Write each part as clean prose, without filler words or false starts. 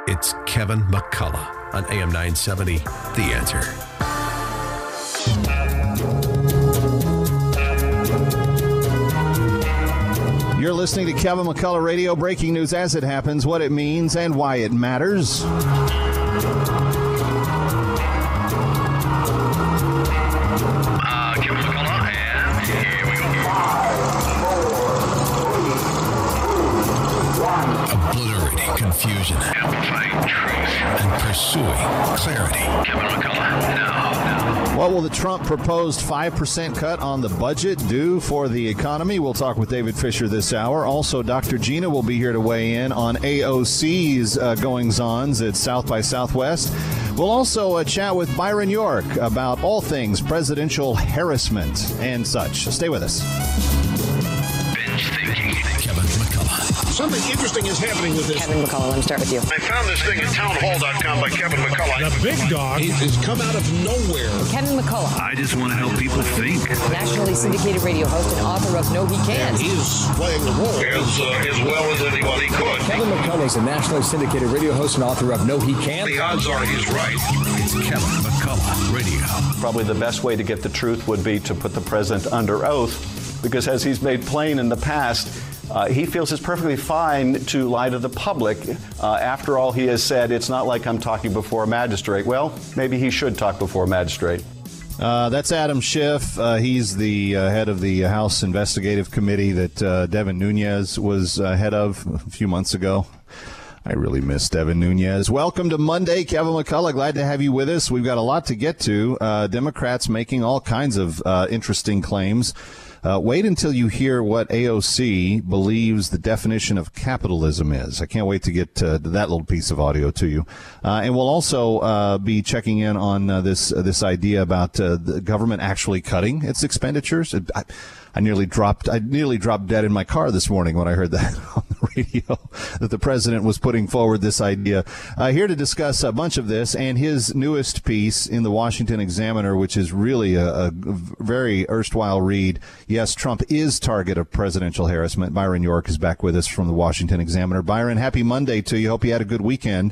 It's Kevin McCullough on AM 970, The Answer. You're listening to Kevin McCullough Radio, breaking news as it happens, what it means, and why it matters. Kevin McCullough, and here we go. 5, 4, 3, 2, 1. Obliterating confusion. Amplifying truth. And pursuing clarity. Kevin McCullough, now. What will the Trump proposed 5% cut on the budget do for the economy? We'll talk with David Fisher this hour. Also, Dr. Gina will be here to weigh in on AOC's goings-ons at South by Southwest. We'll also chat with Byron York about all things presidential harassment and such. Stay with us. Binge thinking. Kevin McCullough. Something interesting is happening with this. Kevin McCullough, let me start with you. I found this thing at townhall.com by Kevin McCullough. The big dog He's come out of nowhere. Kevin McCullough, I just want to help people think. nationally syndicated radio host and author of No He Can't. He is playing the role as well as anybody could. Kevin McCullough is a nationally syndicated radio host and author of No He Can't. The odds are he's right. It's Kevin McCullough Radio. Probably the best way to get the truth would be to put the president under oath, because as he's made plain in the past, he feels it's perfectly fine to lie to the public. After all he has said, it's not like I'm talking before a magistrate. Well, maybe he should talk before a magistrate. That's Adam Schiff. He's the head of the House Investigative Committee that Devin Nunes was head of a few months ago. I really miss Devin Nunes. Welcome to Monday, Kevin McCullough. Glad to have you with us. We've got a lot to get to. Democrats making all kinds of interesting claims. Wait until you hear what AOC believes the definition of capitalism is. I can't wait to get that little piece of audio to you. And we'll also be checking in on this idea about the government actually cutting its expenditures. I nearly dropped dead in my car this morning when I heard that on the radio, that the president was putting forward this idea. Here to discuss a bunch of this and his newest piece in the Washington Examiner, which is really a very erstwhile read. Yes, Trump is target of presidential harassment. Byron York is back with us from the Washington Examiner. Byron, happy Monday to you. Hope you had a good weekend.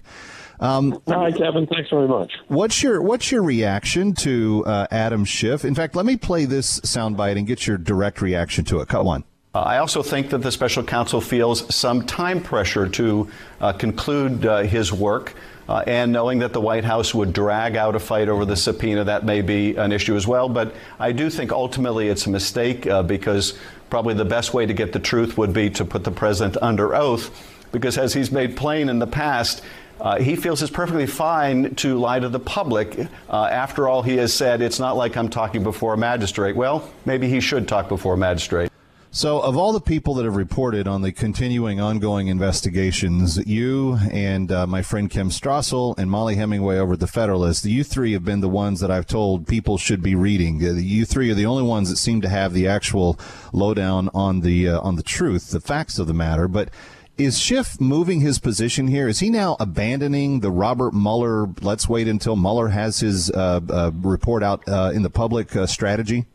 Hi, Kevin. Thanks very much. What's your reaction to Adam Schiff? In fact, let me play this soundbite and get your direct reaction to it. Cut one. I also think that the special counsel feels some time pressure to conclude his work. And knowing that the White House would drag out a fight over the subpoena, that may be an issue as well. But I do think ultimately it's a mistake because probably the best way to get the truth would be to put the president under oath, because as he's made plain in the past, he feels it's perfectly fine to lie to the public. After all he has said, it's not like I'm talking before a magistrate. Well, maybe he should talk before a magistrate. So of all the people that have reported on the continuing ongoing investigations, you and my friend Kim Strassel and Molly Hemingway over at The Federalist, you three have been the ones that I've told people should be reading. You three are the only ones that seem to have the actual lowdown on the truth, the facts of the matter. But is Schiff moving his position here? Is he now abandoning the Robert Mueller, let's wait until Mueller has his report out in the public strategy?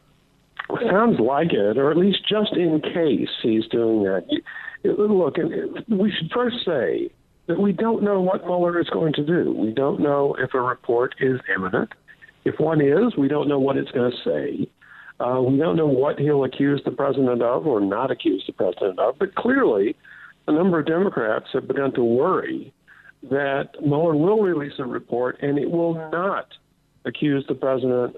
Sounds like it, or at least just in case he's doing that. Look, we should first say that we don't know what Mueller is going to do. We don't know if a report is imminent. If one is, we don't know what it's going to say. We don't know what he'll accuse the president of or not accuse the president of. But clearly, a number of Democrats have begun to worry that Mueller will release a report and it will not accuse the president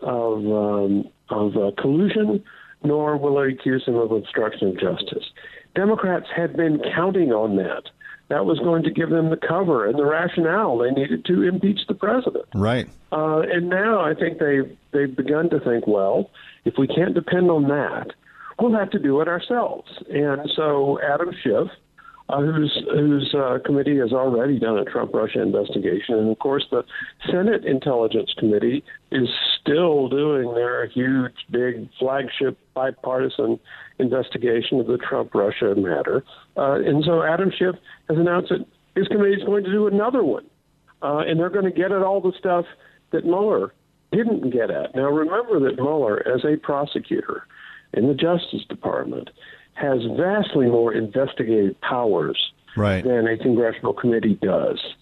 of collusion, nor will it accuse him of obstruction of justice. Democrats had been counting on that. That was going to give them the cover and the rationale they needed to impeach the president. Right. And now I think they've begun to think, well, if we can't depend on that, we'll have to do it ourselves. And so Adam Schiff, whose committee has already done a Trump-Russia investigation. And, of course, the Senate Intelligence Committee is still doing their huge, big, flagship bipartisan investigation of the Trump-Russia matter. And so Adam Schiff has announced that his committee is going to do another one. And they're going to get at all the stuff that Mueller didn't get at. Now, remember that Mueller, as a prosecutor in the Justice Department, has vastly more investigative powers than a congressional committee does.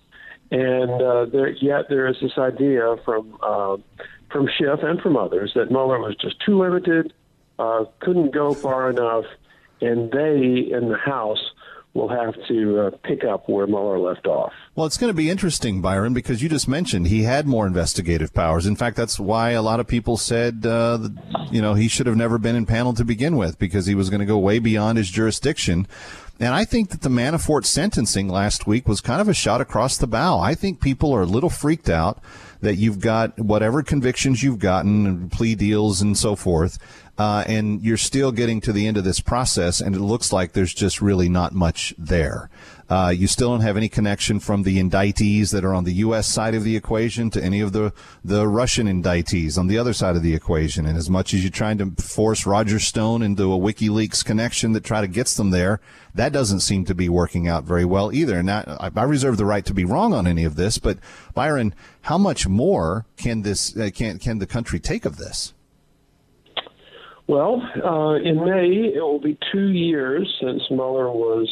And yet there is this idea from Schiff and from others that Mueller was just too limited, couldn't go far enough, and they in the House will have to pick up where Mueller left off. Well, it's going to be interesting, Byron, because you just mentioned he had more investigative powers. In fact, that's why a lot of people said, he should have never been impaneled to begin with, because he was going to go way beyond his jurisdiction. And I think that the Manafort sentencing last week was kind of a shot across the bow. I think people are a little freaked out that you've got whatever convictions you've gotten, plea deals and so forth, and you're still getting to the end of this process, and it looks like there's just really not much there. You still don't have any connection from the indictees that are on the U.S. side of the equation to any of the Russian indictees on the other side of the equation. And as much as you're trying to force Roger Stone into a WikiLeaks connection that gets them there, that doesn't seem to be working out very well either. And I reserve the right to be wrong on any of this, but Byron, how much more can this can the country take of this? Well, in May, it will be 2 years since Mueller was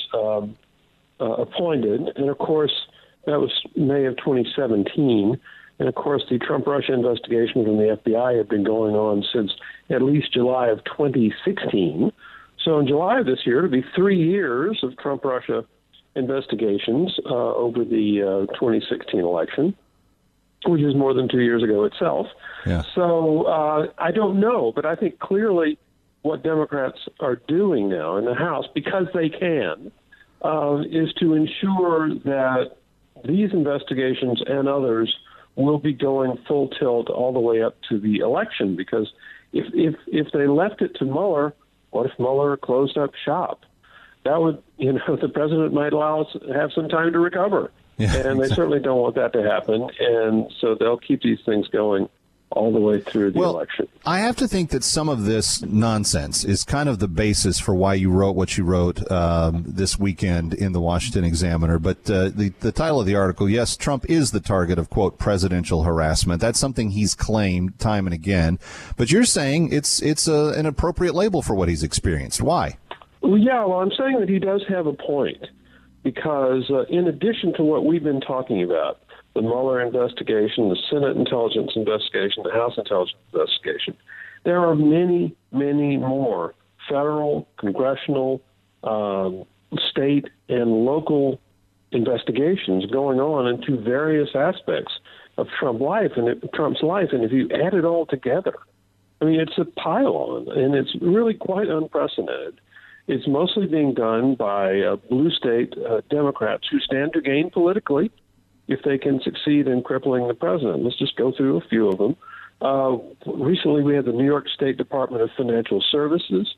appointed. And, of course, that was May of 2017. And, of course, the Trump-Russia investigation from the FBI had been going on since at least July of 2016. So in July of this year, it'll be 3 years of Trump-Russia investigations over the 2016 election, which is more than 2 years ago itself. Yeah. So I don't know, but I think clearly what Democrats are doing now in the House, because they can, is to ensure that these investigations and others will be going full tilt all the way up to the election. Because if they left it to Mueller, what if Mueller closed up shop? That would, the president might allow us to have some time to recover. Yeah, and they certainly don't want that to happen. And so they'll keep these things going all the way through the election. I have to think that some of this nonsense is kind of the basis for why you wrote what you wrote this weekend in the Washington Examiner. But the title of the article, yes, Trump is the target of, quote, presidential harassment. That's something he's claimed time and again. But you're saying it's an appropriate label for what he's experienced. Why? Well, I'm saying that he does have a point. Because in addition to what we've been talking about, the Mueller investigation, the Senate intelligence investigation, the House intelligence investigation, there are many, many more federal, congressional, state, and local investigations going on into various aspects of Trump's life. And if you add it all together, I mean, it's a pile-on, and it's really quite unprecedented. It's mostly being done by blue state Democrats who stand to gain politically if they can succeed in crippling the president. Let's just go through a few of them. Recently, we had the New York State Department of Financial Services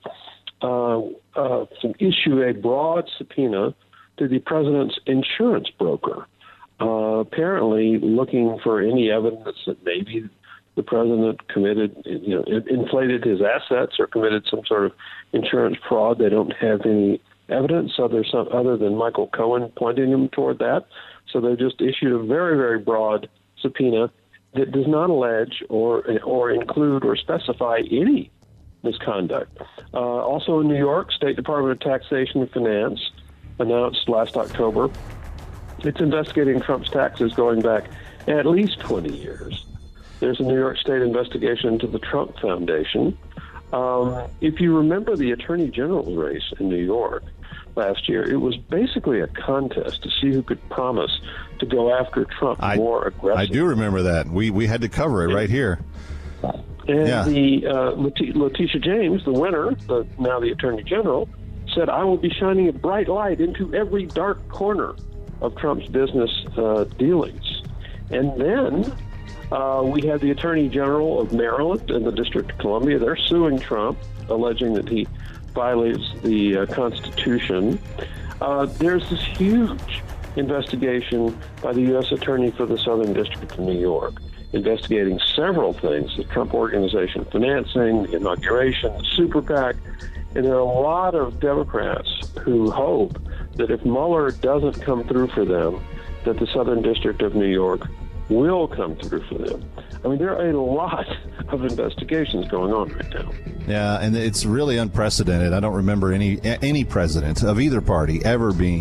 issue a broad subpoena to the president's insurance broker, apparently looking for any evidence that maybe the president committed, inflated his assets or committed some sort of insurance fraud. They don't have any evidence other than Michael Cohen pointing them toward that. So they just issued a very, very broad subpoena that does not allege or include or specify any misconduct. Also in New York, State Department of Taxation and Finance announced last October it's investigating Trump's taxes going back at least 20 years. There's a New York State investigation into the Trump Foundation. If you remember the Attorney General's race in New York last year, it was basically a contest to see who could promise to go after Trump more aggressively. I do remember that. We had to cover it right here. And the Letitia James, the winner, now the Attorney General, said, "I will be shining a bright light into every dark corner of Trump's business dealings." And then we had the Attorney General of Maryland and the District of Columbia. They're suing Trump, alleging that he violates the Constitution. There's this huge investigation by the U.S. Attorney for the Southern District of New York, investigating several things, the Trump Organization financing, the inauguration, the super PAC. And there are a lot of Democrats who hope that if Mueller doesn't come through for them, that the Southern District of New York will come through for them. I mean, there are a lot of investigations going on right now. Yeah, and it's really unprecedented. I don't remember any president of either party ever being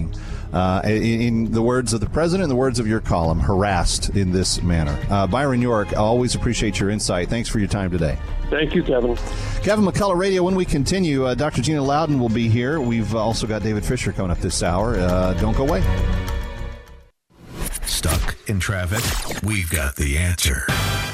in the words of the president, in the words of your column, harassed in this manner. Byron York, I always appreciate your insight. Thanks for your time today. Thank you, Kevin. Kevin McCullough Radio. When we continue, Dr. Gina Loudon will be here. We've also got David Fisher coming up this hour. Don't go away. Stuck in traffic? We've got the answer.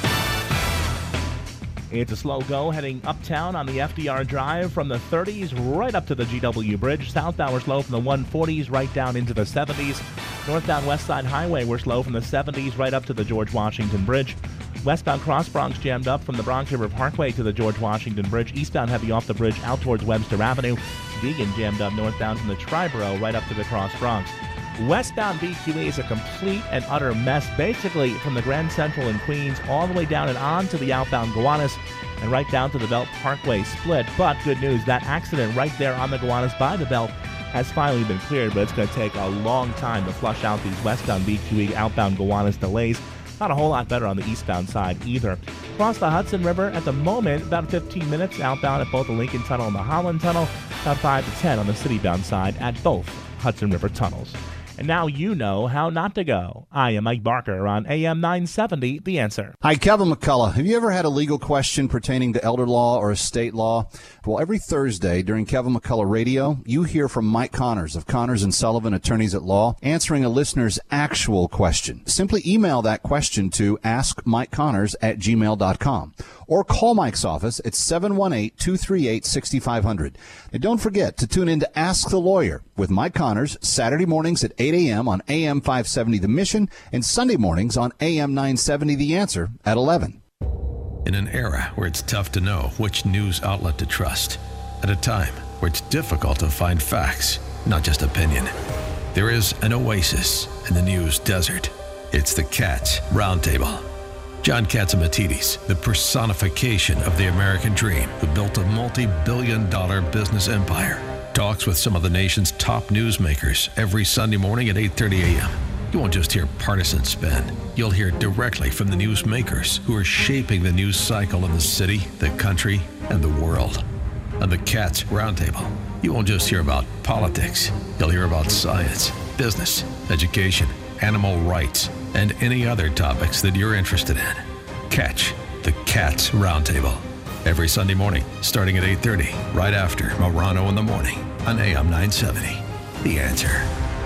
It's a slow go heading uptown on the FDR Drive from the 30s right up to the GW Bridge. Southbound we're slow from the 140s right down into the 70s. Northbound West Side Highway we're slow from the 70s right up to the George Washington Bridge. Westbound Cross Bronx jammed up from the Bronx River Parkway to the George Washington Bridge. Eastbound heavy off the bridge out towards Webster Avenue. Deegan jammed up northbound from the Triborough right up to the Cross Bronx. Westbound BQE is a complete and utter mess, basically from the Grand Central in Queens all the way down and on to the outbound Gowanus and right down to the Belt Parkway split. But good news, that accident right there on the Gowanus by the Belt has finally been cleared, but it's going to take a long time to flush out these westbound BQE outbound Gowanus delays. Not a whole lot better on the eastbound side either. Across the Hudson River at the moment, about 15 minutes outbound at both the Lincoln Tunnel and the Holland Tunnel, about 5 to 10 on the citybound side at both Hudson River tunnels. And now you know how not to go. I am Mike Barker on AM 970, The Answer. Hi, Kevin McCullough. Have you ever had a legal question pertaining to elder law or estate law? Well, every Thursday during Kevin McCullough Radio, you hear from Mike Connors of Connors & Sullivan Attorneys at Law, answering a listener's actual question. Simply email that question to askmikeconnors@gmail.com or call Mike's office at 718-238-6500. And don't forget to tune in to Ask the Lawyer with Mike Connors Saturday mornings at 8 a.m. on AM 570 The Mission and Sunday mornings on AM 970 The Answer at 11. In an era where it's tough to know which news outlet to trust, at a time where it's difficult to find facts, not just opinion, there is an oasis in the news desert. It's the Katz Roundtable. John Catsimatidis, the personification of the American dream, who built a multi-billion-dollar business empire, talks with some of the nation's top newsmakers every Sunday morning at 8:30 a.m. You won't just hear partisan spin. You'll hear directly from the newsmakers who are shaping the news cycle in the city, the country, and the world. On the Katz Roundtable, you won't just hear about politics. You'll hear about science, business, education, animal rights, and any other topics that you're interested in. Catch the Katz Roundtable every Sunday morning starting at 8:30, right after Morano in the Morning on AM 970. The Answer.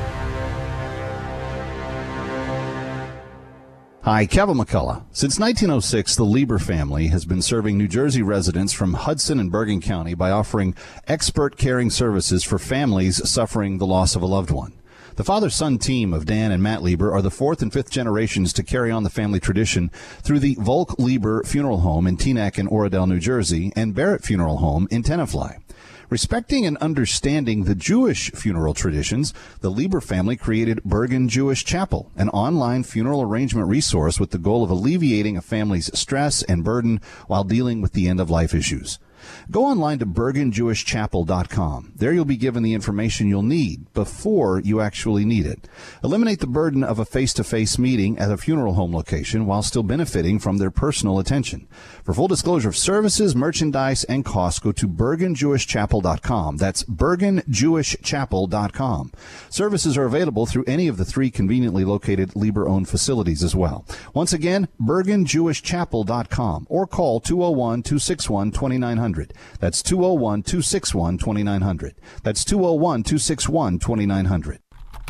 Hi, Kevin McCullough. Since 1906, the Lieber family has been serving New Jersey residents from Hudson and Bergen County by offering expert caring services for families suffering the loss of a loved one. The father-son team of Dan and Matt Lieber are the fourth and fifth generations to carry on the family tradition through the Volk Lieber Funeral Home in Teaneck and Oradell, New Jersey, and Barrett Funeral Home in Tenafly. Respecting and understanding the Jewish funeral traditions, the Lieber family created Bergen Jewish Chapel, an online funeral arrangement resource with the goal of alleviating a family's stress and burden while dealing with the end-of-life issues. Go online to bergenjewishchapel.com. There you'll be given the information you'll need before you actually need it. Eliminate the burden of a face-to-face meeting at a funeral home location while still benefiting from their personal attention. For full disclosure of services, merchandise, and costs, go to bergenjewishchapel.com. That's bergenjewishchapel.com. Services are available through any of the three conveniently located Lieber-owned facilities as well. Once again, bergenjewishchapel.com or call 201-261-2900. That's 201-261-2900. That's 201-261-2900.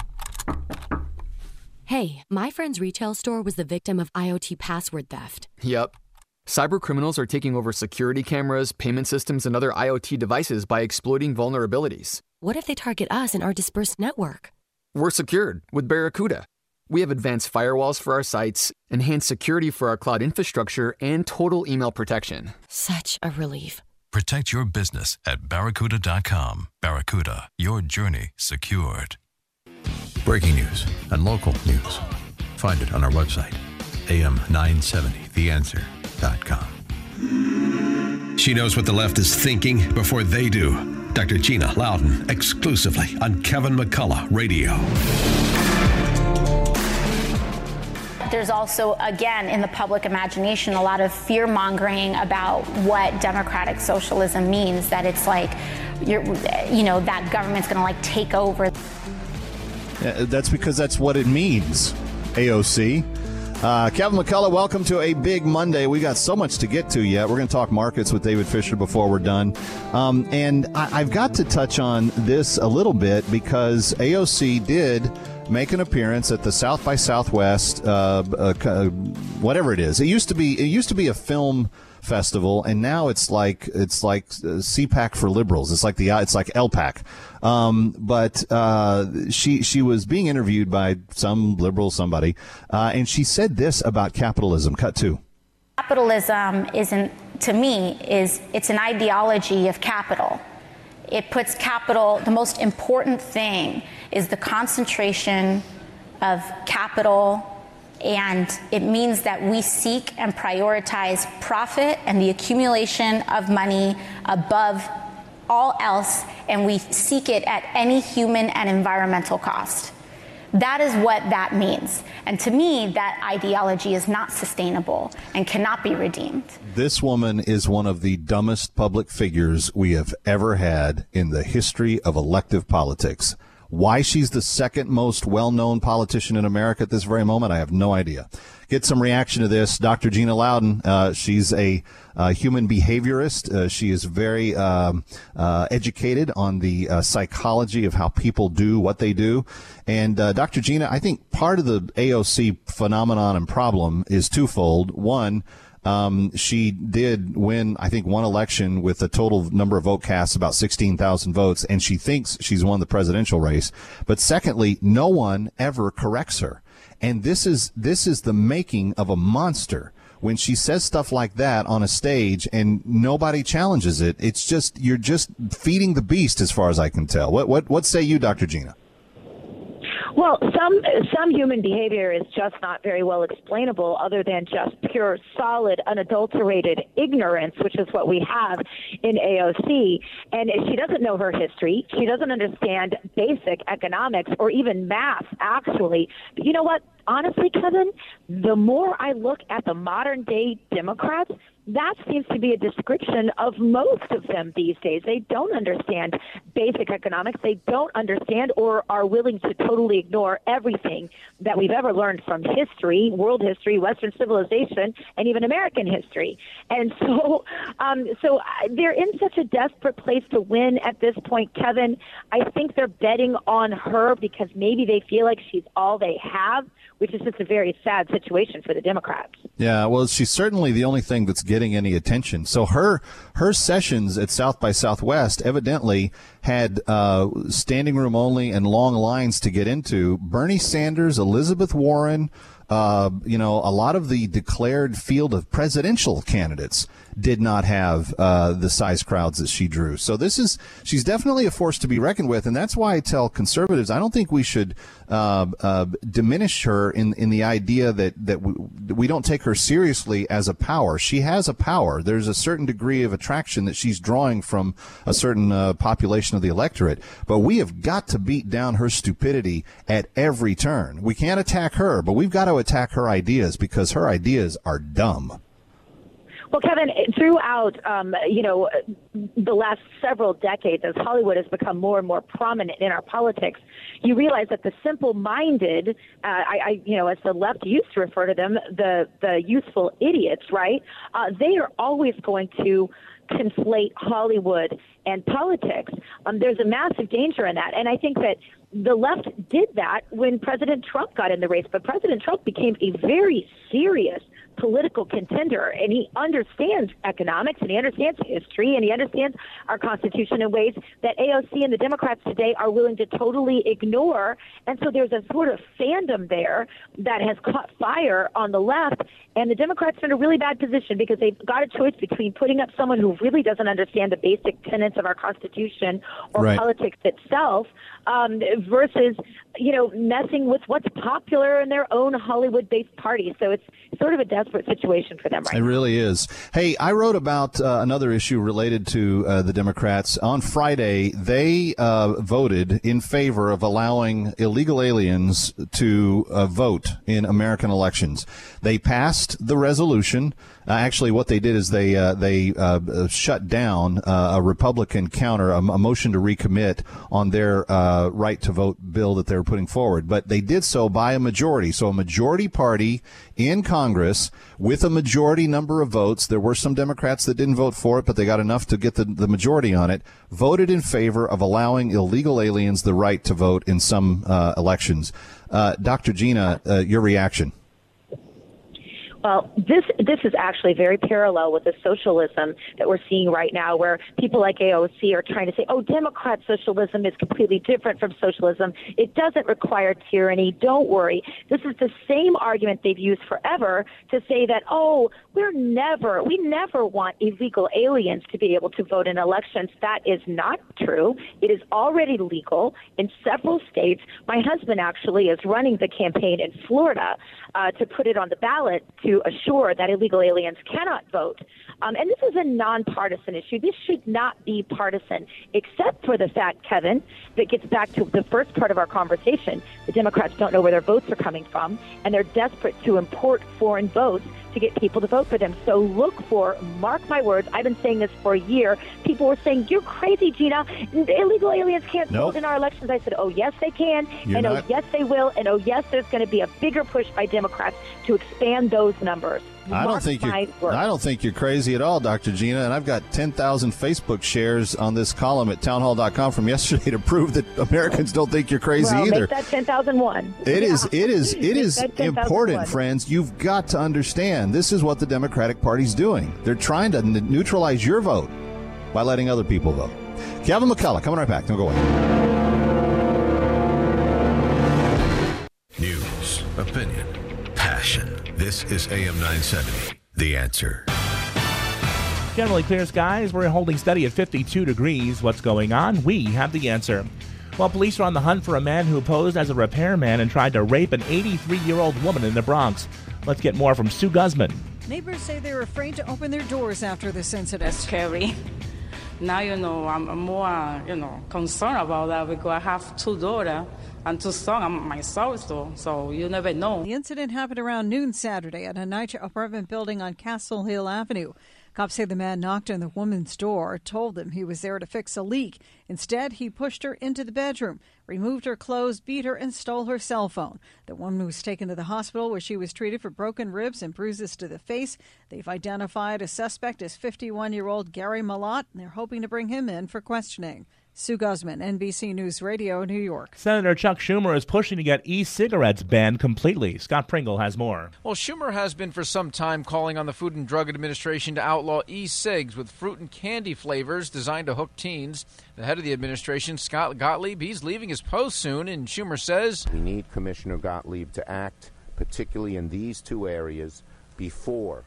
Hey, my friend's retail store was the victim of IoT password theft. Yep. Cyber criminals are taking over security cameras, payment systems, and other IoT devices by exploiting vulnerabilities. What if they target us and our dispersed network? We're secured with Barracuda. We have advanced firewalls for our sites, enhanced security for our cloud infrastructure, and total email protection. Such a relief. Protect your business at Barracuda.com. Barracuda, your journey secured. Breaking news and local news. Find it on our website, am970theanswer.com. She knows what the left is thinking before they do. Dr. Gina Loudon, exclusively on Kevin McCullough Radio. There's also, again, in the public imagination, a lot of fear-mongering about what democratic socialism means, that it's like, that government's going to take over. That's because that's what it means, AOC. Kevin McCullough, welcome to a big Monday. We got so much to get to yet. We're going to talk markets with David Fisher before we're done. And I've got to touch on this a little bit because AOC did make an appearance at the South by Southwest, whatever it is. It used to be a film festival, and now it's like CPAC for liberals. It's like LPAC. But she was being interviewed by some liberal somebody, and she said this about capitalism. Cut 2. Capitalism it's an ideology of capital. It puts capital, the most important thing is the concentration of capital, and it means that we seek and prioritize profit and the accumulation of money above all else, and we seek it at any human and environmental cost. That is what that means. And to me, that ideology is not sustainable and cannot be redeemed. This woman is one of the dumbest public figures we have ever had in the history of elective politics. Why she's the second most well-known politician in America at this very moment, I have no idea. Get some reaction to this. Dr. Gina Loudon, she's a human behaviorist. She is very educated on the psychology of how people do what they do. And Dr. Gina, I think part of the AOC phenomenon and problem is twofold. One, she did win, I think, one election with a total number of vote casts about 16,000 votes, and she thinks she's won the presidential race. But secondly, no one ever corrects her. And this is the making of a monster. When she says stuff like that on a stage and nobody challenges it, it's just, you're just feeding the beast as far as I can tell. What say you, Dr. Gina? Well, some human behavior is just not very well explainable other than just pure, solid, unadulterated ignorance, which is what we have in AOC. And she doesn't know her history. She doesn't understand basic economics or even math, actually. But you know what? Honestly, Kevin, the more I look at the modern day Democrats, that seems to be a description of most of them these days. They don't understand basic economics. They don't understand or are willing to totally ignore everything that we've ever learned from history, world history, Western civilization, and even American history. And so they're in such a desperate place to win at this point, Kevin. I think they're betting on her because maybe they feel like she's all they have, which is just a very sad situation for the Democrats. Yeah, well, she's certainly the only thing that's getting any attention. So her sessions at South by Southwest evidently had standing room only and long lines to get into. Bernie Sanders, Elizabeth Warren, a lot of the declared field of presidential candidates did not have the size crowds that she drew. So she's definitely a force to be reckoned with, and that's why I tell conservatives I don't think we should diminish her in the idea that we don't take her seriously as a power. She has a power. There's a certain degree of attraction that she's drawing from a certain population of the electorate, but we have got to beat down her stupidity at every turn. We can't attack her, but we've got to attack her ideas because her ideas are dumb. Well, Kevin, throughout, the last several decades, as Hollywood has become more and more prominent in our politics, you realize that the simple-minded, as the left used to refer to them, the useful idiots, right? They are always going to conflate Hollywood and politics. There's a massive danger in that. And I think that the left did that when President Trump got in the race. But President Trump became a very serious political contender, and he understands economics, and he understands history, and he understands our Constitution in ways that AOC and the Democrats today are willing to totally ignore. And so there's a sort of fandom there that has caught fire on the left, and the Democrats are in a really bad position because they've got a choice between putting up someone who really doesn't understand the basic tenets of our Constitution or right. politics itself versus, messing with what's popular in their own Hollywood-based party. So it's sort of a desperate situation for them right It now. really is. Hey, I wrote about another issue related to the Democrats. On Friday, they voted in favor of allowing illegal aliens to vote in American elections. They passed the resolution. Actually, what they did is they shut down a Republican counter, a motion to recommit on their right to vote bill that they were putting forward. But they did so by a majority. So a majority party in Congress with a majority number of votes. There were some Democrats that didn't vote for it, but they got enough to get the majority on it, voted in favor of allowing illegal aliens the right to vote in some elections. Dr. Gina, your reaction? Well, this is actually very parallel with the socialism that we're seeing right now, where people like AOC are trying to say, oh, Democrat socialism is completely different from socialism. It doesn't require tyranny. Don't worry. This is the same argument they've used forever to say that, oh, we never want illegal aliens to be able to vote in elections. That is not true. It is already legal in several states. My husband actually is running the campaign in Florida to put it on the ballot to assure that illegal aliens cannot vote. And this is a nonpartisan issue. This should not be partisan, except for the fact, Kevin, that gets back to the first part of our conversation. The Democrats don't know where their votes are coming from, and they're desperate to import foreign votes to get people to vote for them. So look for, mark my words, I've been saying this for a year. People were saying, you're crazy, Gina. Illegal aliens can't vote in our elections. I said, oh, yes, they can. Oh, yes, they will. And, oh, yes, there's going to be a bigger push by Democrats to expand those numbers. I don't think you're crazy at all, Dr. Gina, and I've got 10,000 Facebook shares on this column at townhall.com from yesterday to prove that Americans don't think you're crazy either. Make that 10,001. It is important, friends. You've got to understand this is what the Democratic Party's doing. They're trying to neutralize your vote by letting other people vote. Kevin McCullough, coming right back. Don't go away. News, opinion, passion. This is AM 970, The Answer. Generally clear skies. We're holding steady at 52 degrees. What's going on? We have the answer. Well, police are on the hunt for a man who posed as a repairman and tried to rape an 83-year-old woman in the Bronx. Let's get more from Sue Guzman. Neighbors say they're afraid to open their doors after this incident. It's scary. Now, I'm more, concerned about that because I have two daughters and two sons. I'm myself, so you never know. The incident happened around noon Saturday at a NYCHA apartment building on Castle Hill Avenue. Cops say the man knocked on the woman's door, told them he was there to fix a leak. Instead, he pushed her into the bedroom, removed her clothes, beat her, and stole her cell phone. The woman was taken to the hospital where she was treated for broken ribs and bruises to the face. They've identified a suspect as 51-year-old Gary Malott, and they're hoping to bring him in for questioning. Sue Guzman, NBC News Radio, New York. Senator Chuck Schumer is pushing to get e-cigarettes banned completely. Scott Pringle has more. Well, Schumer has been for some time calling on the Food and Drug Administration to outlaw e-cigs with fruit and candy flavors designed to hook teens. The head of the administration, Scott Gottlieb, he's leaving his post soon, and Schumer says, we need Commissioner Gottlieb to act, particularly in these two areas, before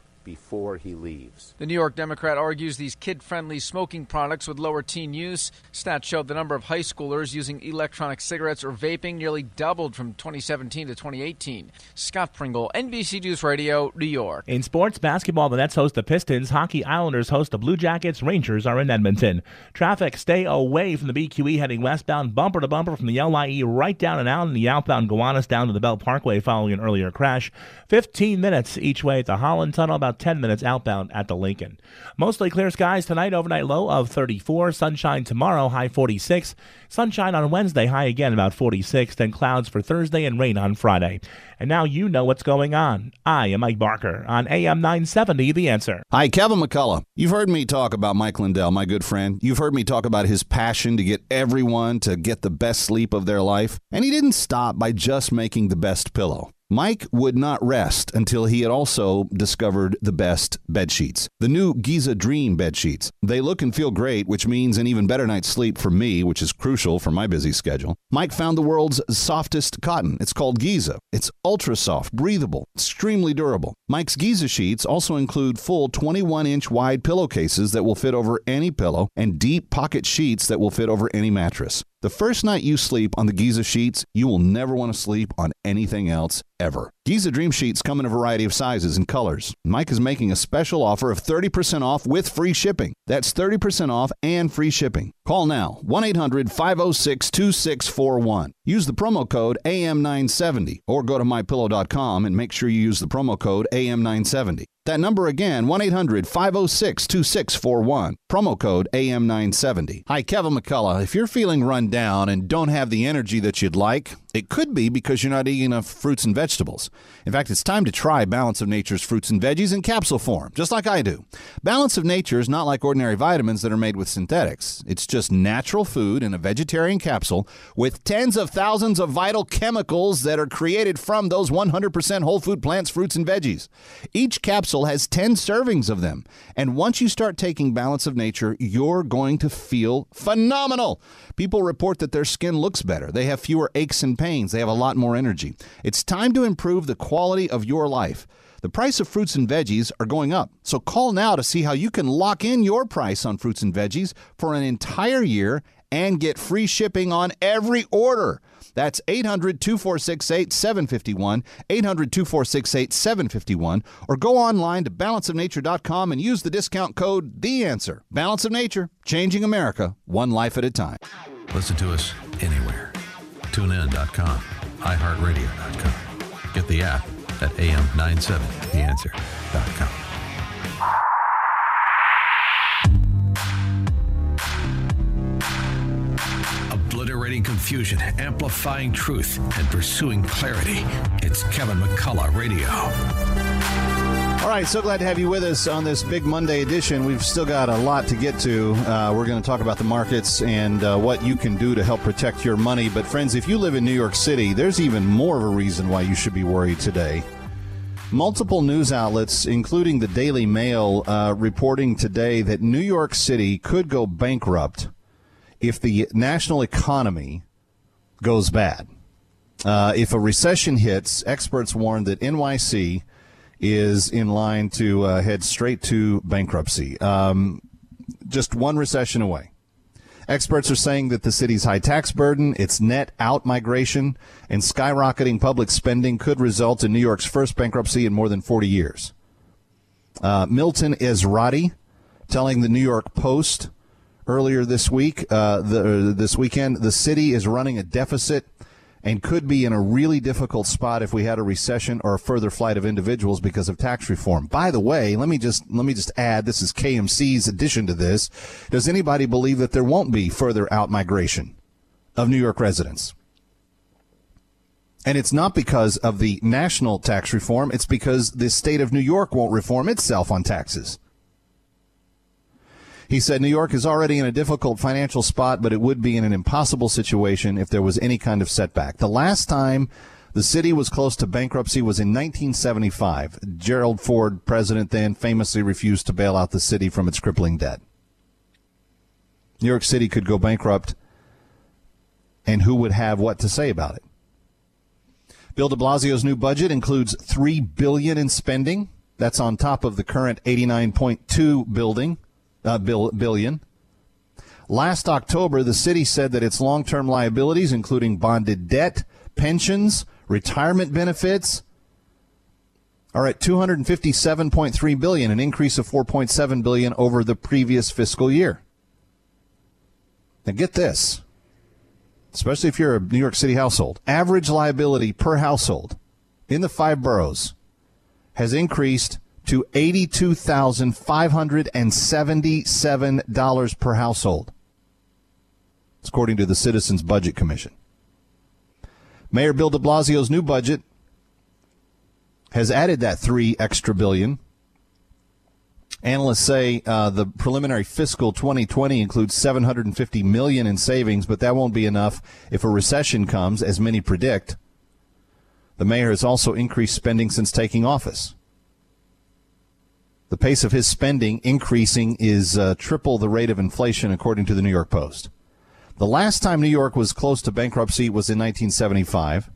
he leaves. The New York Democrat argues these kid-friendly smoking products would lower teen use. Stats showed the number of high schoolers using electronic cigarettes or vaping nearly doubled from 2017 to 2018. Scott Pringle, NBC News Radio, New York. In sports, basketball, the Nets host the Pistons. Hockey, Islanders host the Blue Jackets. Rangers are in Edmonton. Traffic, stay away from the BQE heading westbound, bumper to bumper from the LIE right down and out, and the outbound Gowanus down to the Bell Parkway following an earlier crash. 15 minutes each way at the Holland Tunnel, about 10 minutes outbound at the Lincoln. Mostly clear skies tonight, overnight low of 34. Sunshine tomorrow, high 46. Sunshine on Wednesday, high again about 46. Then clouds for Thursday and rain on Friday. And now you know what's going on. I am Mike Barker on AM 970, The Answer. Hi, Kevin McCullough. You've heard me talk about Mike Lindell, my good friend. You've heard me talk about his passion to get everyone to get the best sleep of their life. And he didn't stop by just making the best pillow. Mike would not rest until he had also discovered the best bed sheets. The new Giza Dream bed sheets. They look and feel great, which means an even better night's sleep for me, which is crucial for my busy schedule. Mike found the world's softest cotton. It's called Giza. It's ultra soft, breathable, extremely durable. Mike's Giza sheets also include full 21-inch wide pillowcases that will fit over any pillow and deep pocket sheets that will fit over any mattress. The first night you sleep on the Giza sheets, you will never want to sleep on anything else ever. Giza Dream Sheets come in a variety of sizes and colors. Mike is making a special offer of 30% off with free shipping. That's 30% off and free shipping. Call now, 1-800-506-2641. Use the promo code AM970 or go to mypillow.com and make sure you use the promo code AM970. That number again, 1-800-506-2641. Promo code AM970. Hi, Kevin McCullough. If you're feeling run down and don't have the energy that you'd like, it could be because you're not eating enough fruits and vegetables. In fact, it's time to try Balance of Nature's fruits and veggies in capsule form, just like I do. Balance of Nature is not like ordinary vitamins that are made with synthetics. It's just natural food in a vegetarian capsule with tens of thousands of vital chemicals that are created from those 100% whole food plants, fruits, and veggies. Each capsule has 10 servings of them. And once you start taking Balance of Nature, you're going to feel phenomenal. People report that their skin looks better. They have fewer aches and pains. They have a lot more energy. It's time to improve the quality of your life. The price of fruits and veggies are going up. So call now to see how you can lock in your price on fruits and veggies for an entire year and get free shipping on every order. That's 800-2468-751, 800-2468-751, or go online to balanceofnature.com and use the discount code THEANSWER. Balance of Nature, changing America, one life at a time. Listen to us anywhere. TuneIn.com, iHeartRadio.com. Get the app at AM970theanswer.com. Obliterating confusion, amplifying truth, and pursuing clarity. It's Kevin McCullough Radio. All right, so glad to have you with us on this big Monday edition. We've still got a lot to get to. We're going to talk about the markets and what you can do to help protect your money. But, friends, if you live in New York City, there's even more of a reason why you should be worried today. Multiple news outlets, including the Daily Mail, reporting today that New York City could go bankrupt if the national economy goes bad. If a recession hits, experts warn that NYC is in line to head straight to bankruptcy. Just one recession away. Experts are saying that the city's high tax burden, its net out migration, and skyrocketing public spending could result in New York's first bankruptcy in more than 40 years. Milton Ezrati telling the New York Post earlier this week, this weekend, the city is running a deficit and could be in a really difficult spot if we had a recession or a further flight of individuals because of tax reform. By the way, let me just add, this is KMC's addition to this. Does anybody believe that there won't be further out-migration of New York residents? And it's not because of the national tax reform. It's because the state of New York won't reform itself on taxes. He said New York is already in a difficult financial spot, but it would be in an impossible situation if there was any kind of setback. The last time the city was close to bankruptcy was in 1975. Gerald Ford, president then, famously refused to bail out the city from its crippling debt. New York City could go bankrupt, and who would have what to say about it? Bill de Blasio's new budget includes $3 billion in spending. That's on top of the current $89.2 billion. Last October, the city said that its long-term liabilities, including bonded debt, pensions, retirement benefits, are at $257.3 billion, an increase of $4.7 billion over the previous fiscal year. Now get this, especially if you're a New York City household. Average liability per household in the 5 boroughs has increased to $82,577 per household. It's according to the Citizens Budget Commission. Mayor Bill de Blasio's new budget has added that $3 extra billion. Analysts say the preliminary fiscal 2020 includes $750 million in savings, but that won't be enough if a recession comes, as many predict. The mayor has also increased spending since taking office. The pace of his spending increasing is triple the rate of inflation, according to the New York Post. The last time New York was close to bankruptcy was in 1975.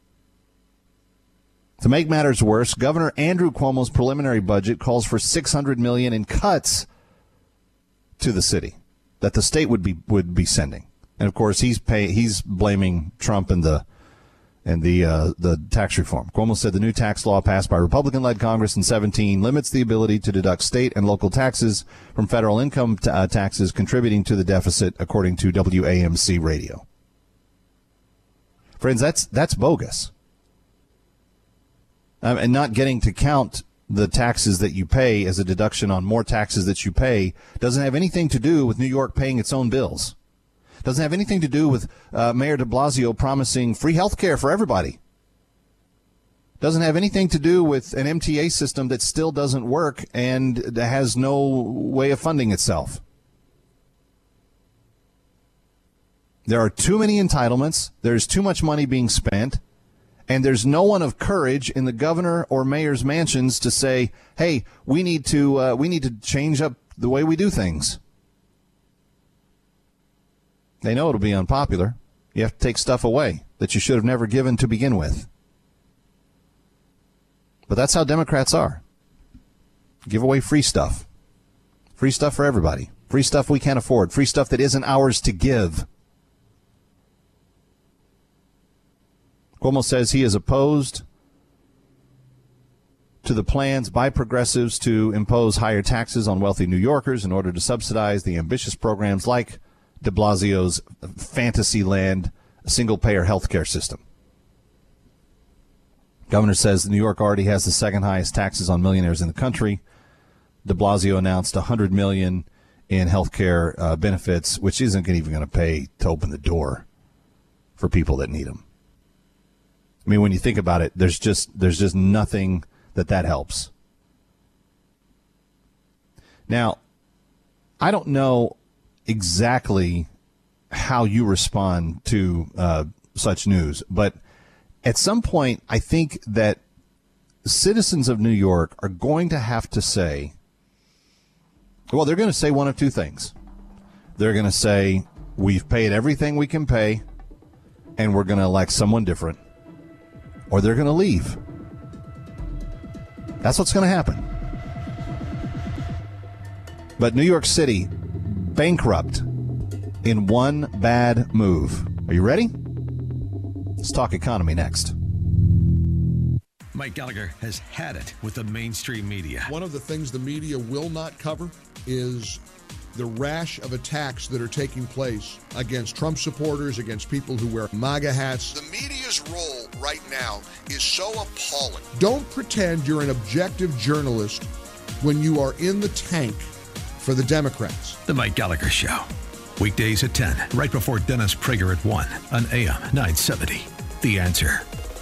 To make matters worse, Governor Andrew Cuomo's preliminary budget calls for $600 million in cuts to the city that the state would be sending. And of course, he's blaming Trump and the and the tax reform. Cuomo said the new tax law passed by Republican-led Congress in 2017 limits the ability to deduct state and local taxes from federal income taxes, contributing to the deficit, according to WAMC Radio. Friends, that's bogus. And not getting to count the taxes that you pay as a deduction on more taxes that you pay doesn't have anything to do with New York paying its own bills. Doesn't have anything to do with Mayor de Blasio promising free health care for everybody. Doesn't have anything to do with an MTA system that still doesn't work and has no way of funding itself. There are too many entitlements. There's too much money being spent. And there's no one of courage in the governor or mayor's mansions to say, hey, we need to change up the way we do things. They know it'll be unpopular. You have to take stuff away that you should have never given to begin with. But that's how Democrats are. Give away free stuff. Free stuff for everybody. Free stuff we can't afford. Free stuff that isn't ours to give. Cuomo says he is opposed to the plans by progressives to impose higher taxes on wealthy New Yorkers in order to subsidize the ambitious programs like de Blasio's Fantasyland single-payer health care system. Governor says New York already has the second highest taxes on millionaires in the country. De Blasio announced $100 million in health care benefits, which isn't even going to pay to open the door for people that need them. I mean, when you think about it, there's just nothing that helps. Now, I don't know exactly how you respond to such news, but at some point, I think that citizens of New York are going to have to say, well, they're going to say one of two things. They're going to say, we've paid everything we can pay, and we're going to elect someone different. Or they're going to leave. That's what's going to happen. But New York City, bankrupt in one bad move. Are you ready? Let's talk economy next. Mike Gallagher has had it with the mainstream media. One of the things the media will not cover is the rash of attacks that are taking place against Trump supporters, against people who wear MAGA hats. The media's role right now is so appalling. Don't pretend you're an objective journalist when you are in the tank for the Democrats. The Mike Gallagher Show. Weekdays at 10, right before Dennis Prager at 1 on AM 970. The Answer.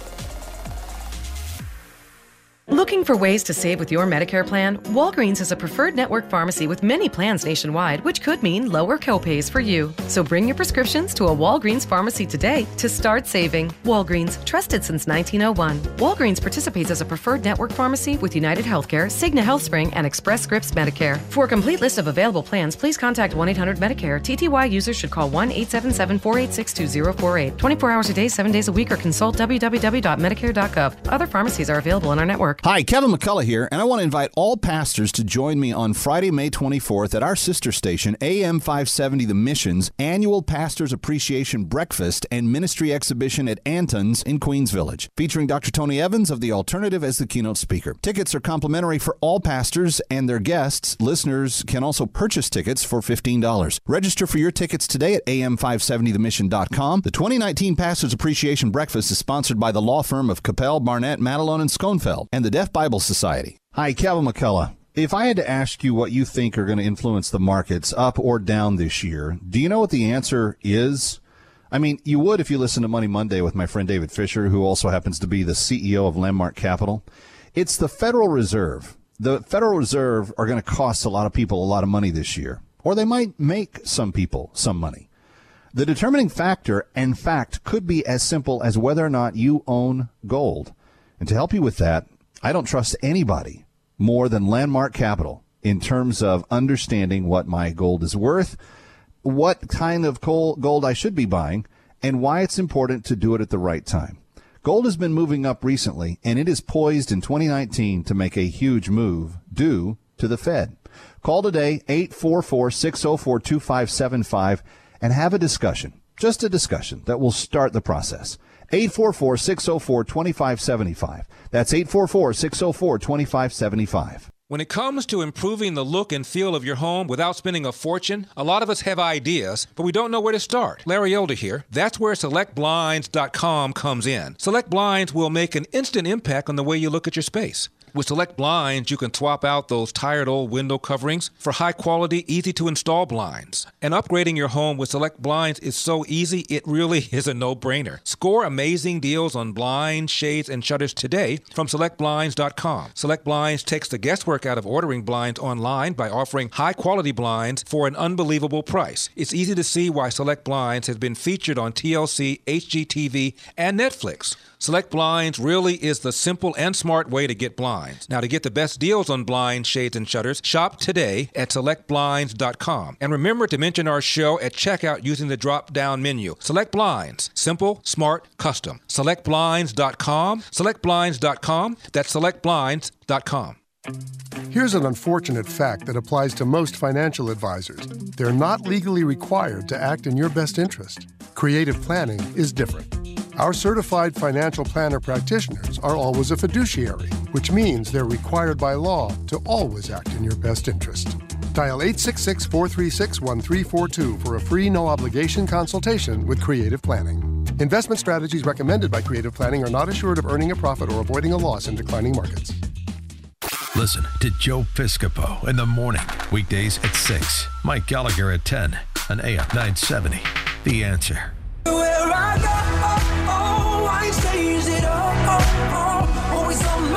Looking for ways to save with your Medicare plan? Walgreens is a preferred network pharmacy with many plans nationwide, which could mean lower copays for you. So bring your prescriptions to a Walgreens pharmacy today to start saving. Walgreens, trusted since 1901. Walgreens participates as a preferred network pharmacy with United Healthcare, Cigna HealthSpring, and Express Scripts Medicare. For a complete list of available plans, please contact 1-800-MEDICARE. TTY users should call 1-877-486-2048. 24 hours a day, 7 days a week, or consult www.medicare.gov. Other pharmacies are available in our network. Hi, Kevin McCullough here, and I want to invite all pastors to join me on Friday, May 24th at our sister station, AM 570 The Mission's annual Pastors Appreciation Breakfast and Ministry Exhibition at Anton's in Queens Village, featuring Dr. Tony Evans of The Alternative as the keynote speaker. Tickets are complimentary for all pastors and their guests. Listeners can also purchase tickets for $15. Register for your tickets today at am570themission.com. The 2019 Pastors Appreciation Breakfast is sponsored by the law firm of Capel, Barnett, Madelon, and Schoenfeld, and the Deaf Bible Society. Hi, Kevin McCullough. If I had to ask you what you think are going to influence the markets up or down this year, do you know what the answer is? I mean, you would if you listened to Money Monday with my friend David Fisher, who also happens to be the CEO of Landmark Capital. It's the Federal Reserve. The Federal Reserve are going to cost a lot of people a lot of money this year, or they might make some people some money. The determining factor, in fact, could be as simple as whether or not you own gold. And to help you with that, I don't trust anybody more than Landmark Capital in terms of understanding what my gold is worth, what kind of gold I should be buying, and why it's important to do it at the right time. Gold has been moving up recently, and it is poised in 2019 to make a huge move due to the Fed. Call today, 844-604-2575, and have a discussion, just a discussion that will start the process. 844-604-2575. That's 844-604-2575. When it comes to improving the look and feel of your home without spending a fortune, a lot of us have ideas, but we don't know where to start. Larry Elder here. That's where SelectBlinds.com comes in. Select Blinds will make an instant impact on the way you look at your space. With Select Blinds, you can swap out those tired old window coverings for high-quality, easy-to-install blinds. And upgrading your home with Select Blinds is so easy, it really is a no-brainer. Score amazing deals on blinds, shades, and shutters today from SelectBlinds.com. Select Blinds takes the guesswork out of ordering blinds online by offering high-quality blinds for an unbelievable price. It's easy to see why Select Blinds has been featured on TLC, HGTV, and Netflix. Select Blinds really is the simple and smart way to get blinds. Now, to get the best deals on blinds, shades, and shutters, shop today at SelectBlinds.com. And remember to mention our show at checkout using the drop-down menu. Select Blinds. Simple, smart, custom. SelectBlinds.com. SelectBlinds.com. That's SelectBlinds.com. Here's an unfortunate fact that applies to most financial advisors. They're not legally required to act in your best interest. Creative planning is different. Our certified financial planner practitioners are always a fiduciary, which means they're required by law to always act in your best interest. Dial 866-436-1342 for a free no-obligation consultation with Creative Planning. Investment strategies recommended by Creative Planning are not assured of earning a profit or avoiding a loss in declining markets. Listen to Joe Piscopo in the morning, weekdays at 6. Mike Gallagher at 10 on AM 970. The Answer. Where I go, I change it always on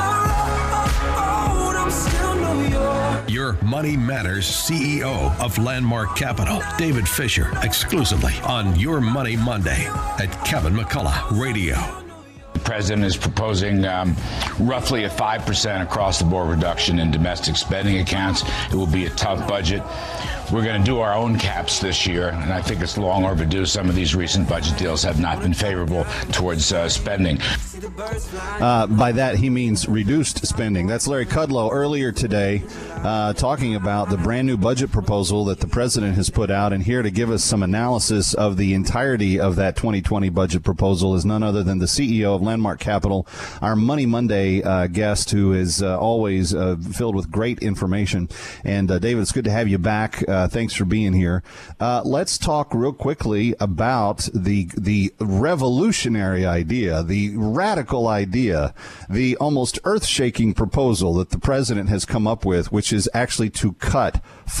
my road, I'm still New York. Your Money Matters CEO of Landmark Capital, David Fisher, exclusively on Your Money Monday at Kevin McCullough Radio. The president is proposing roughly a 5% across-the-board reduction in domestic spending accounts. It will be a tough budget. We're going to do our own caps this year, and I think it's long overdue. Some of these recent budget deals have not been favorable towards spending. By that, he means reduced spending. That's Larry Kudlow earlier today talking about the brand new budget proposal that the president has put out. And here to give us some analysis of the entirety of that 2020 budget proposal is none other than the CEO of Landmark Capital, our Money Monday guest, who is always filled with great information. And David, it's good to have you back. Thanks for being here. Let's talk real quickly about the revolutionary idea, the radical idea, the almost earth-shaking proposal that the president has come up with, which is actually to cut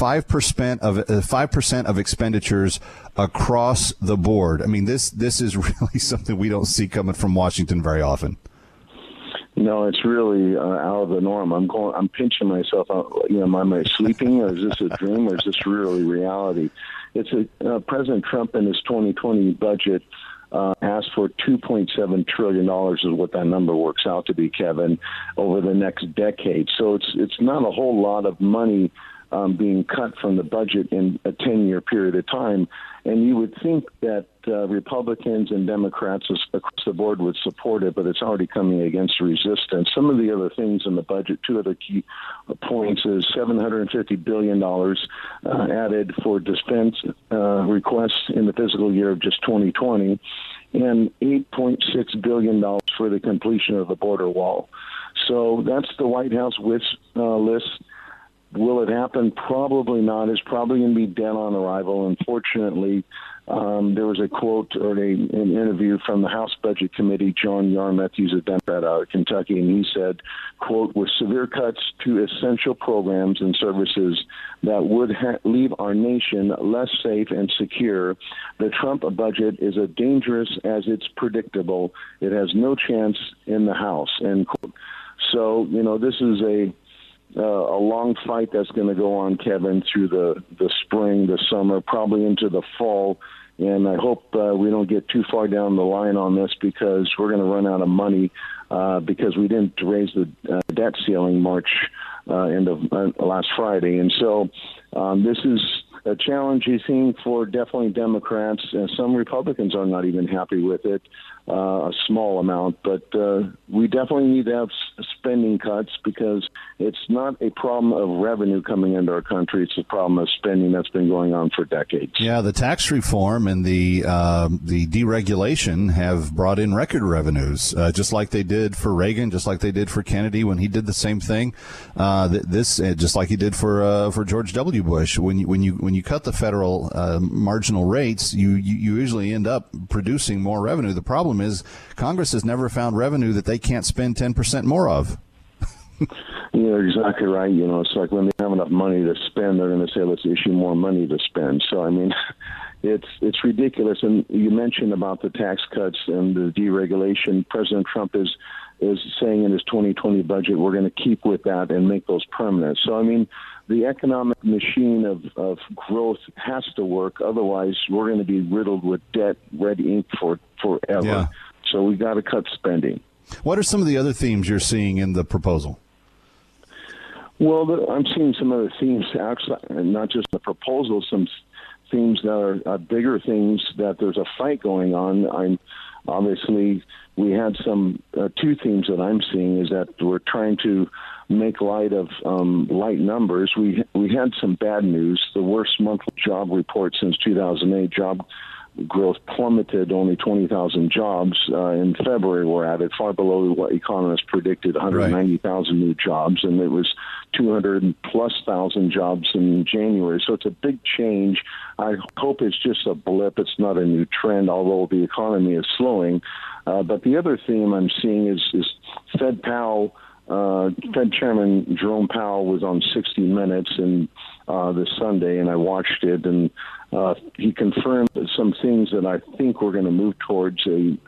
5% of expenditures across the board. I mean, this is really something we don't see coming from Washington very often. No, it's really out of the norm. I'm pinching myself. Am I sleeping, or is this a dream, or is this really reality? It's President Trump in his 2020 budget asked for $2.7 trillion is what that number works out to be, Kevin, over the next decade. So it's not a whole lot of money being cut from the budget in a 10-year period of time. And you would think that Republicans and Democrats across the board would support it, but it's already coming against resistance. Some of the other things in the budget, two other key points, is $750 billion added for defense requests in the fiscal year of just 2020, and $8.6 billion for the completion of the border wall. So that's the White House list. Will it happen? Probably not. It's probably going to be dead on arrival. Unfortunately, there was a quote or an interview from the House Budget Committee, John Yarmuth. He's a Democrat out of Kentucky, and he said, quote, with severe cuts to essential programs and services that would leave our nation less safe and secure, the Trump budget is as dangerous as it's predictable. It has no chance in the House, end quote. So, this is a long fight that's going to go on, Kevin, through the spring, the summer, probably into the fall. And I hope we don't get too far down the line on this, because we're going to run out of money because we didn't raise the debt ceiling March end of last Friday. And so this is a challenging thing for definitely Democrats, and some Republicans are not even happy with it, a small amount. But we definitely need to have spending cuts because it's not a problem of revenue coming into our country. It's a problem of spending that's been going on for decades. Yeah, the tax reform and the deregulation have brought in record revenues, just like they did for Reagan, just like they did for Kennedy when he did the same thing. Just like he did for George W. Bush. When you cut the federal marginal rates, you usually end up producing more revenue. The problem is Congress has never found revenue that they can't spend 10% more of. You're exactly right. It's like when they have enough money to spend, they're going to say, let's issue more money to spend. So, I mean, it's ridiculous. And you mentioned about the tax cuts and the deregulation. President Trump is saying in his 2020 budget, we're going to keep with that and make those permanent. So, I mean, the economic machine of growth has to work. Otherwise, we're going to be riddled with debt, red ink forever. Yeah. So we got to cut spending. What are some of the other themes you're seeing in the proposal? Well, I'm seeing some other themes outside, not just the proposal, some themes that are bigger things that there's a fight going on. Obviously, we had some two themes that I'm seeing is that we're trying to make light of light numbers. We had some bad news. The worst monthly job report since 2008. Job growth plummeted, only 20,000 jobs. In February we're at it, far below what economists predicted, 190,000 new jobs, and it was 200,000+ jobs in January. So it's a big change. I hope it's just a blip. It's not a new trend, although the economy is slowing. But the other theme I'm seeing is Fed Chairman Jerome Powell was on 60 Minutes this Sunday, and I watched it, and he confirmed some things that I think we're going to move towards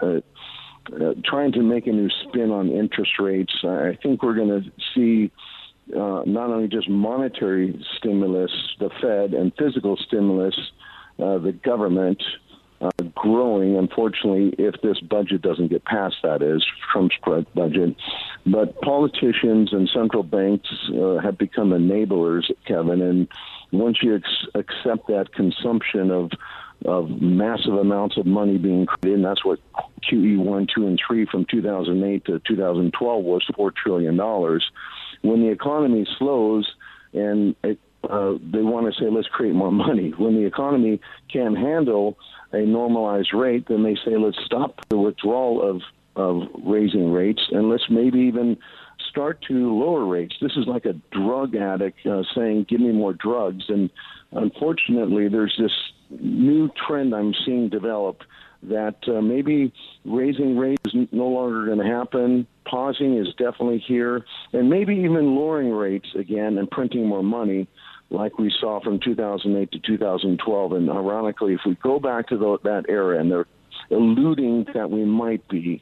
trying to make a new spin on interest rates. I think we're going to see not only just monetary stimulus, the Fed, and physical stimulus, the government growing, unfortunately, if this budget doesn't get passed, that is, Trump's budget. But politicians and central banks have become enablers, Kevin, and once you accept that consumption of massive amounts of money being created, and that's what QE 1, 2, and 3 from 2008 to 2012 was, $4 trillion. When the economy slows and they want to say, let's create more money. When the economy can't handle a normalized rate, then they say, let's stop the withdrawal of raising rates, and let's maybe even start to lower rates. This is like a drug addict saying, give me more drugs. And unfortunately, there's this new trend I'm seeing develop that maybe raising rates is no longer going to happen. Pausing is definitely here, and maybe even lowering rates again and printing more money like we saw from 2008 to 2012. And ironically, if we go back to that era, and they're alluding that we might be,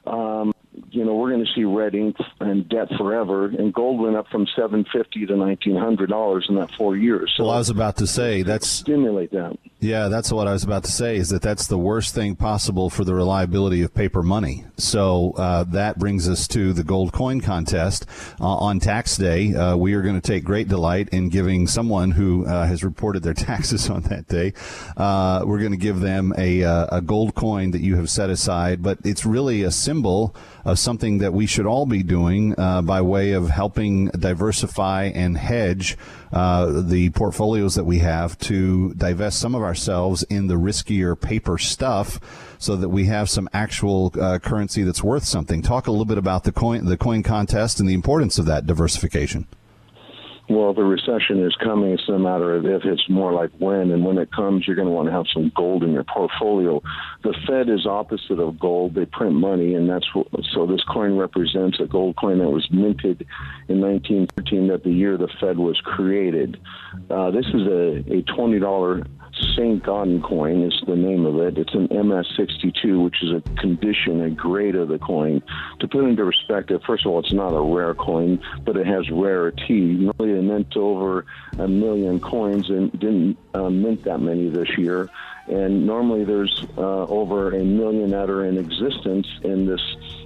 we're going to see red ink and debt forever. And gold went up from $750 to $1,900 in that 4 years. So I was about to say stimulate that. Yeah, that's what I was about to say, is that's the worst thing possible for the reliability of paper money. So that brings us to the gold coin contest. On tax day, we are going to take great delight in giving someone who has reported their taxes on that day, we're going to give them a gold coin that you have set aside. But it's really a symbol of something that we should all be doing by way of helping diversify and hedge the portfolios that we have to divest some of ourselves in the riskier paper stuff so that we have some actual currency that's worth something. Talk a little bit about the coin contest and the importance of that diversification. Well, the recession is coming. It's no matter of if, it's more like when. And when it comes, you're going to want to have some gold in your portfolio. The Fed is opposite of gold. They print money, and so this coin represents a gold coin that was minted in 1913, that the year the Fed was created. This is a $20 St. Gaudens coin is the name of it. It's an MS-62, which is a condition, a grade of the coin. To put it into perspective, first of all, it's not a rare coin, but it has rarity. Normally they mint over 1 million coins and didn't mint that many this year. And normally there's over 1 million that are in existence in this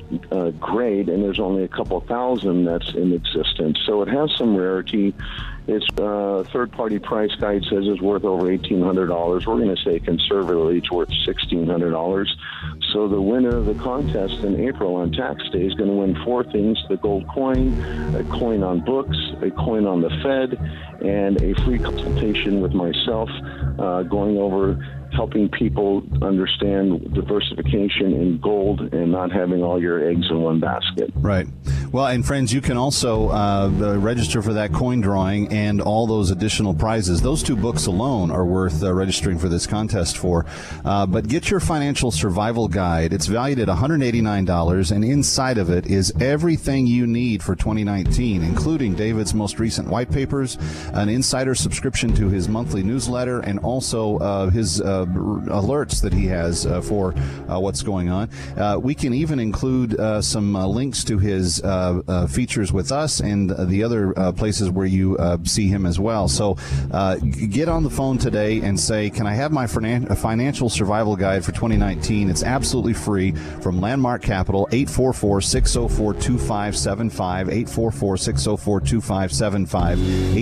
grade, and there's only a couple thousand that's in existence. So it has some rarity. Its third-party price guide says it's worth over $1,800. We're going to say conservatively it's worth $1,600. So the winner of the contest in April on tax day is going to win 4 things: the gold coin, a coin on books, a coin on the Fed, and a free consultation with myself going over helping people understand diversification in gold and not having all your eggs in one basket. Right. Well, and friends, you can also register for that coin drawing and all those additional prizes. Those 2 books alone are worth registering for this contest for. But get your financial survival guide. It's valued at $189, and inside of it is everything you need for 2019, including David's most recent white papers, an insider subscription to his monthly newsletter, and also his alerts that he has for what's going on. We can even include some links to his features with us and the other places where you see him as well. So get on the phone today and say, can I have my financial survival guide for 2019? It's absolutely free from Landmark Capital, 844-604-2575, 844-604-2575,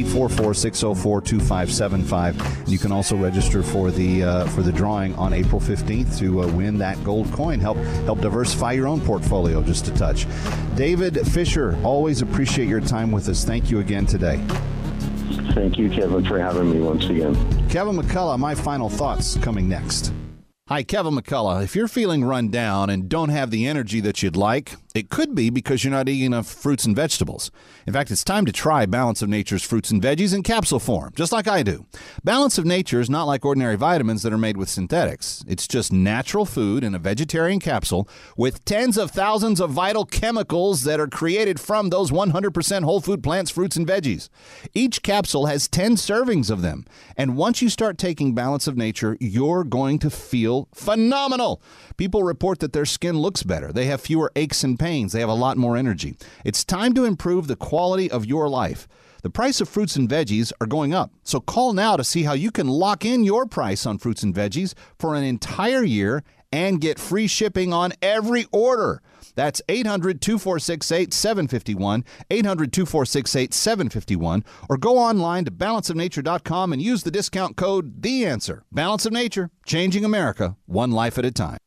844-604-2575. You can also register for the drawing on April 15th to win that gold coin. Help diversify your own portfolio just a touch. David Fisher, always appreciate your time with us. Thank you again today. Thank you, Kevin, for having me once again. Kevin McCullough, my final thoughts coming next. Hi, Kevin McCullough. If you're feeling run down and don't have the energy that you'd like, it could be because you're not eating enough fruits and vegetables. In fact, it's time to try Balance of Nature's fruits and veggies in capsule form, just like I do. Balance of Nature is not like ordinary vitamins that are made with synthetics. It's just natural food in a vegetarian capsule with tens of thousands of vital chemicals that are created from those 100% whole food plants, fruits, and veggies. Each capsule has 10 servings of them. And once you start taking Balance of Nature, you're going to feel phenomenal. People report that their skin looks better. They have fewer aches and pains. They have a lot more energy. It's time to improve the quality of your life. The price of fruits and veggies are going up. So call now to see how you can lock in your price on fruits and veggies for an entire year and get free shipping on every order. That's 800-246-8751, 800-246-8751, or go online to balanceofnature.com and use the discount code THEANSWER. Balance of Nature, changing America, one life at a time.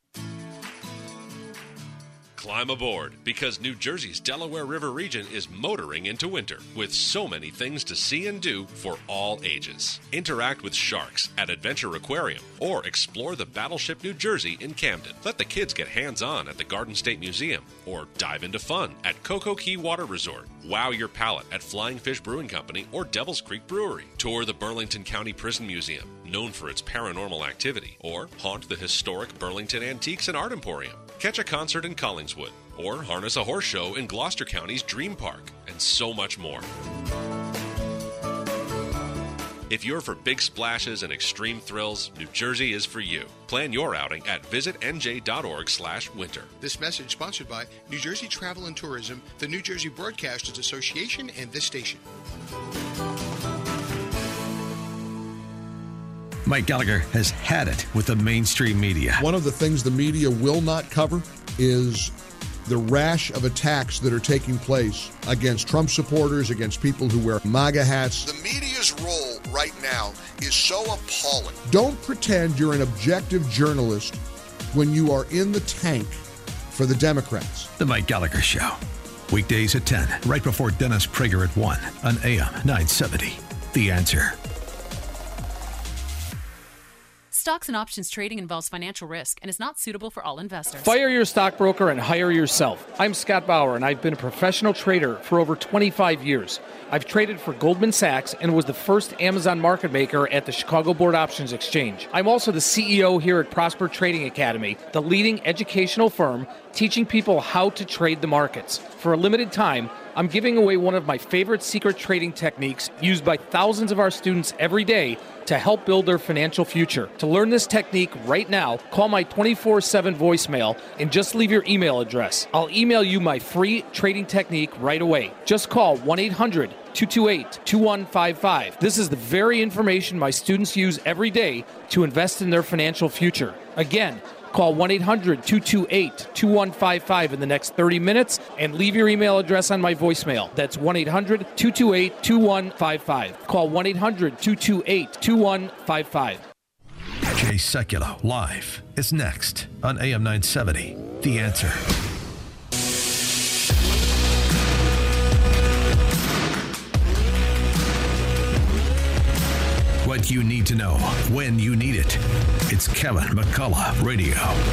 Climb aboard, because New Jersey's Delaware River region is motoring into winter with so many things to see and do for all ages. Interact with sharks at Adventure Aquarium or explore the Battleship New Jersey in Camden. Let the kids get hands-on at the Garden State Museum or dive into fun at Cocoa Key Water Resort. Wow your palate at Flying Fish Brewing Company or Devil's Creek Brewery. Tour the Burlington County Prison Museum, known for its paranormal activity, or haunt the historic Burlington Antiques and Art Emporium. Catch a concert in Collingswood, or harness a horse show in Gloucester County's Dream Park, and so much more. If you're for big splashes and extreme thrills, New Jersey is for you. Plan your outing at visitnj.org/winter. This message sponsored by New Jersey Travel and Tourism, the New Jersey Broadcasters Association, and this station. Mike Gallagher has had it with the mainstream media. One of the things the media will not cover is the rash of attacks that are taking place against Trump supporters, against people who wear MAGA hats. The media's role right now is so appalling. Don't pretend you're an objective journalist when you are in the tank for the Democrats. The Mike Gallagher Show. Weekdays at 10, right before Dennis Prager at 1 on AM 970. The Answer. Stocks and options trading involves financial risk and is not suitable for all investors. Fire your stockbroker and hire yourself. I'm Scott Bauer, and I've been a professional trader for over 25 years. I've traded for Goldman Sachs and was the first Amazon market maker at the Chicago Board Options Exchange. I'm also the CEO here at Prosper Trading Academy, the leading educational firm teaching people how to trade the markets. For a limited time, I'm giving away one of my favorite secret trading techniques used by thousands of our students every day to help build their financial future. To learn this technique right now, call my 24/7 voicemail and just leave your email address. I'll email you my free trading technique right away. Just call 1-800-228-2155. This is the very information my students use every day to invest in their financial future. Again, Call 1-800-228-2155 in the next 30 minutes and leave your email address on my voicemail. That's 1-800-228-2155. Call 1-800-228-2155. Jay Sekulow live is next on AM 970. The Answer. What you need to know when you need it. It's Kevin McCullough Radio.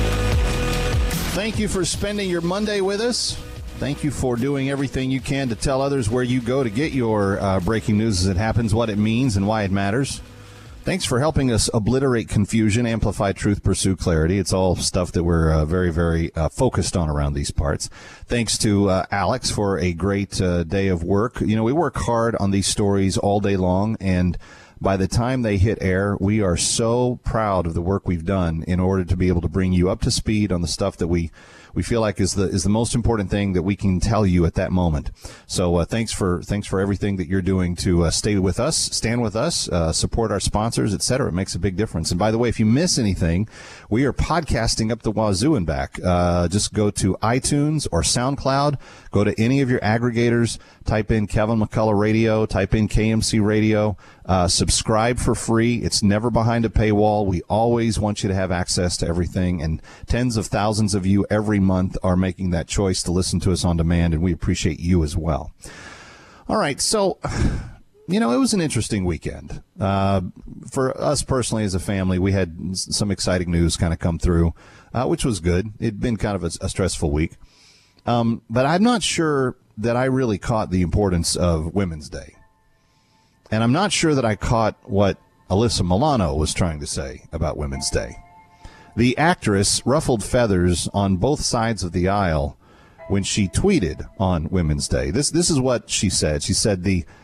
Thank you for spending your Monday with us. Thank you for doing everything you can to tell others where you go to get your breaking news as it happens, what it means, and why it matters. Thanks for helping us obliterate confusion, amplify truth, pursue clarity. It's all stuff that we're very, very focused on around these parts. Thanks to Alex for a great day of work. You know, we work hard on these stories all day long, and by the time they hit air, we are so proud of the work we've done in order to be able to bring you up to speed on the stuff that we feel like is the most important thing that we can tell you at that moment. So thanks for everything that you're doing to stay with us, stand with us, support our sponsors, etc. It makes a big difference. And by the way, if you miss anything, we are podcasting up the wazoo and back. Just go to iTunes or SoundCloud. Go to any of your aggregators. Type in Kevin McCullough Radio. Type in KMC Radio. Subscribe for free. It's never behind a paywall. We always want you to have access to everything, and tens of thousands of you every month are making that choice to listen to us on demand, and we appreciate you as well. All right, so, you know, it was an interesting weekend. For us personally as a family, we had some exciting news kind of come through, which was good. It'd been kind of a stressful week. But I'm not sure that I really caught the importance of Women's Day. And I'm not sure that I caught what Alyssa Milano was trying to say about Women's Day. The actress ruffled feathers on both sides of the aisle when she tweeted on Women's Day. This is what she said. She said,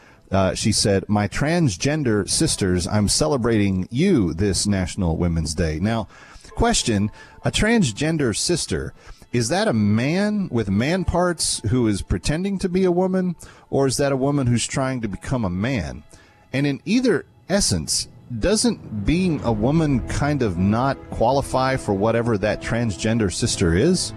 "My transgender sisters, I'm celebrating you this National Women's Day." Now, question, a transgender sister, is that a man with man parts who is pretending to be a woman, or is that a woman who's trying to become a man? And in either essence, doesn't being a woman kind of not qualify for whatever that transgender sister is?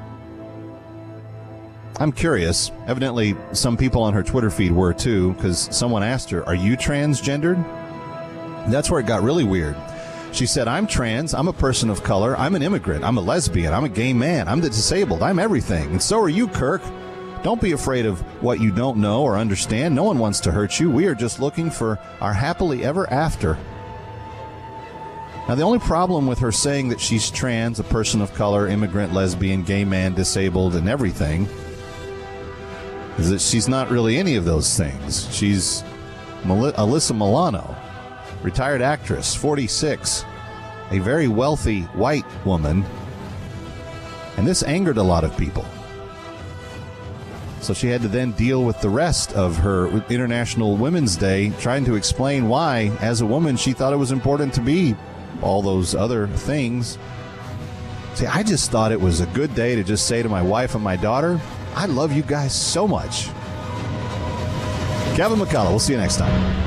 I'm curious. Evidently, some people on her Twitter feed were too, because someone asked her, "Are you transgendered?" That's where it got really weird. She said, "I'm trans, I'm a person of color, I'm an immigrant, I'm a lesbian, I'm a gay man, I'm the disabled, I'm everything. And so are you, Kirk. Don't be afraid of what you don't know or understand. No one wants to hurt you. We are just looking for our happily ever after." Now, the only problem with her saying that she's trans, a person of color, immigrant, lesbian, gay man, disabled, and everything is that she's not really any of those things. She's Alyssa Milano, retired actress, 46, a very wealthy white woman, and this angered a lot of people. So she had to then deal with the rest of her International Women's Day, trying to explain why, as a woman, she thought it was important to be all those other things. See, I just thought it was a good day to just say to my wife and my daughter, "I love you guys so much." Kevin McCullough, we'll see you next time.